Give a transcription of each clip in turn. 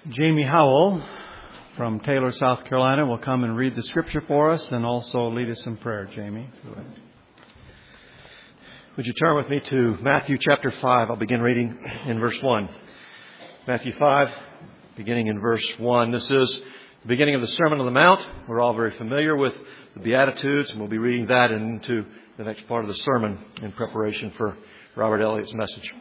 Jamie Howell from Taylor, South Carolina will come and read the scripture for us and also lead us in prayer. Jamie. Would you turn with me to Matthew chapter 5? I'll begin reading in verse 1. Matthew 5, beginning in verse 1. This is the beginning of the Sermon on the Mount. We're all very familiar with the Beatitudes, and we'll be reading that into the next part of the sermon in preparation for Robert Elliott's message.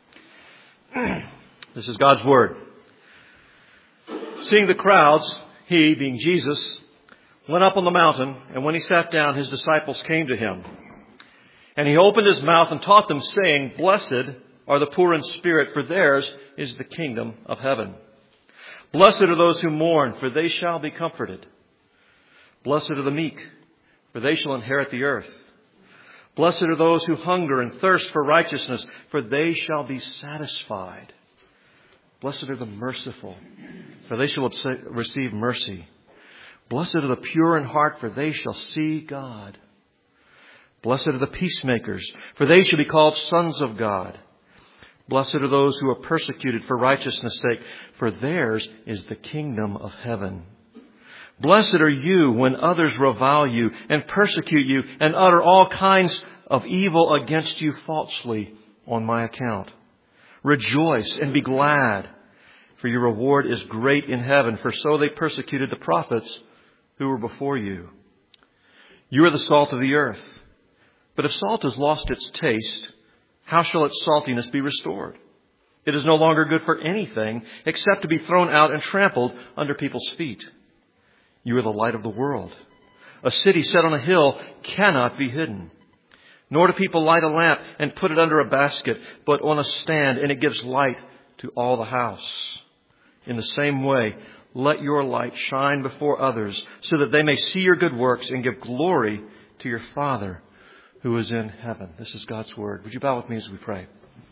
This is God's Word. Seeing the crowds, he, being Jesus, went up on the mountain, and when he sat down, his disciples came to him. And he opened his mouth and taught them, saying, Blessed are the poor in spirit, for theirs is the kingdom of heaven. Blessed are those who mourn, for they shall be comforted. Blessed are the meek, for they shall inherit the earth. Blessed are those who hunger and thirst for righteousness, for they shall be satisfied. Blessed are the merciful, for they shall receive mercy. Blessed are the pure in heart, for they shall see God. Blessed are the peacemakers, for they shall be called sons of God. Blessed are those who are persecuted for righteousness' sake, for theirs is the kingdom of heaven. Blessed are you when others revile you and persecute you and utter all kinds of evil against you falsely on my account. Rejoice and be glad, for your reward is great in heaven, for so they persecuted the prophets who were before you. You are the salt of the earth. But if salt has lost its taste, how shall its saltiness be restored? It is no longer good for anything except to be thrown out and trampled under people's feet. You are the light of the world. A city set on a hill cannot be hidden. Nor do people light a lamp and put it under a basket, but on a stand, and it gives light to all the house. In the same way, let your light shine before others, so that they may see your good works and give glory to your Father who is in heaven. This is God's Word. Would you bow with me as we pray?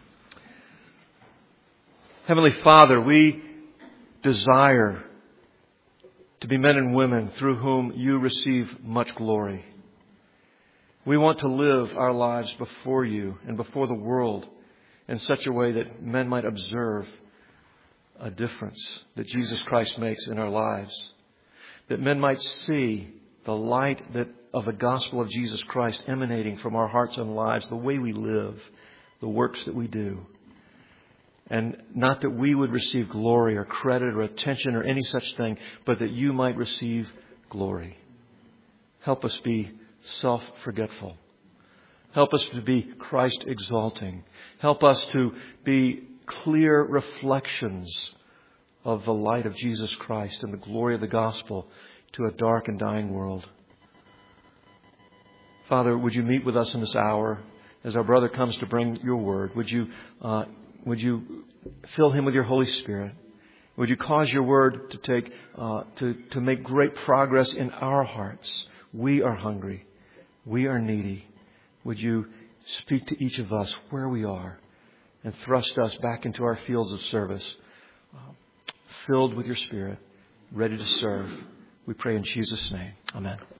Heavenly Father, we desire to be men and women through whom you receive much glory. We want to live our lives before you and before the world in such a way that men might observe a difference that Jesus Christ makes in our lives. That men might see the light of the gospel of Jesus Christ emanating from our hearts and lives, the way we live, the works that we do. And not that we would receive glory or credit or attention or any such thing, but that you might receive glory. Help us be self-forgetful. Help us to be Christ-exalting. Help us to be clear reflections of the light of Jesus Christ and the glory of the gospel to a dark and dying world. Father, would you meet with us in this hour as our brother comes to bring your word? Would you fill him with your Holy Spirit? Would you cause your word to make great progress in our hearts? We are hungry. We are needy. Would you speak to each of us where we are and thrust us back into our fields of service, filled with your Spirit, ready to serve. We pray in Jesus' name. Amen.